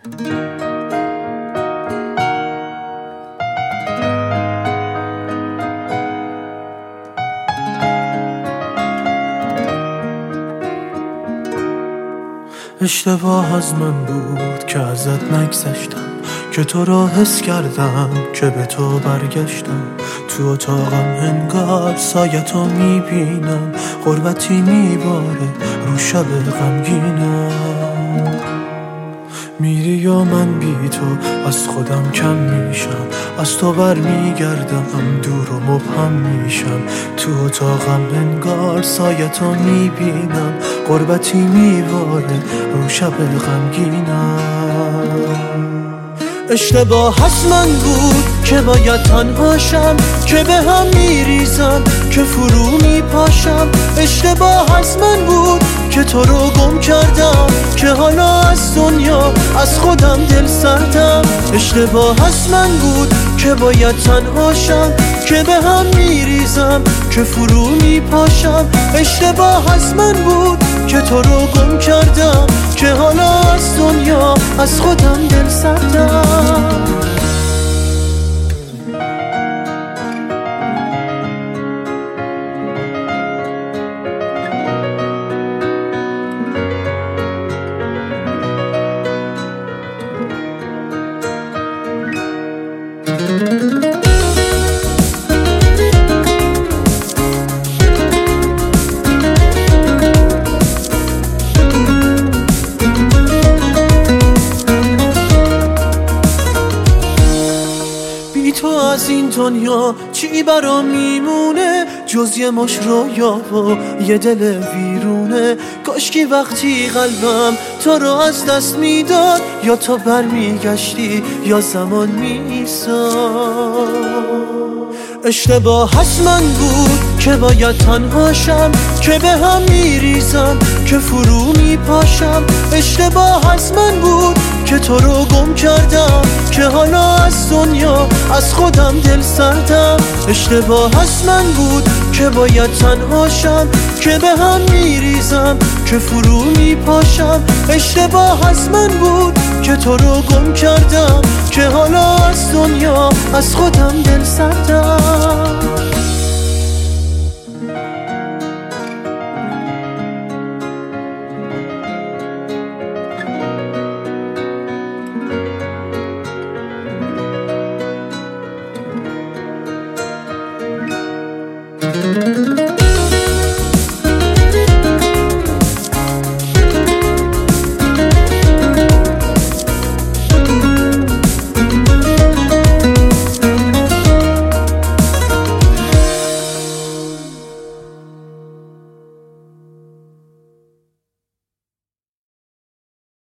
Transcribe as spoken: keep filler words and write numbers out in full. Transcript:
اشتباه از من بود که ازت نگذشتم، که تو را حس کردم که به تو برگشتم. تو اتاقم انگار سایتو میبینم، غربتی میباره رو شب غمگینم. میری و من بی تو از خودم کم میشم، از تو بر میگردم دور و مبهم میشم. تو اتاقم انگار سایتو میبینم، غربتی میباره رو شب غمگینم. اشتباه از من بود که باید تنهاشم، که به هم میریزم که فرو میپاشم. اشتباه از من بود که تو رو گم کردم، که حالا از دنیا از خودم دل سردم. اشتباه از من بود که باید تنهاشم، که به هم میریزم که فرو میپاشم. اشتباه از من بود که تو رو گم کردم، که حالا از دنیا از خودم دل سردم. تو از این دنیا چی برام میمونه جز یه مش رویا و یه دل ویرونه. کاشکی وقتی قلبم تو رو از دست میداد، یا تو برمیگشتی یا زمان میساد. اشتباه از من بود که باید تنهاشم، که به هم میریزم که فرو میپاشم. اشتباه از من بود که تو رو گم کردم، که حالا از دنیا از خودم دل سردم. اشتباه از من بود که باید تنهاشم، که به هم میریزم که فرو میپاشم. اشتباه از من بود که تو رو گم کردم، که حالا از دنیا از خودم دل سردم.